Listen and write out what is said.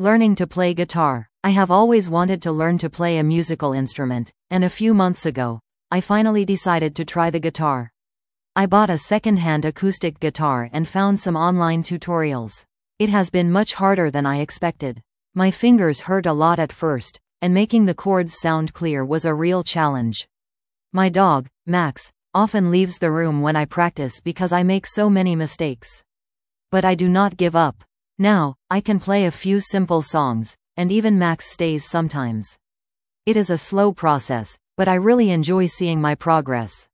Learning to play guitar. I have always wanted to learn to play a musical instrument, and a few months ago, I finally decided to try the guitar. I bought a second-hand acoustic guitar and found some online tutorials. It has been much harder than I expected. My fingers hurt a lot at first, and making the chords sound clear was a real challenge. My dog, Max, often leaves the room when I practice because I make so many mistakes. But I do not give up. Now, I can play a few simple songs, and even Max stays sometimes. It is a slow process, but I really enjoy seeing my progress.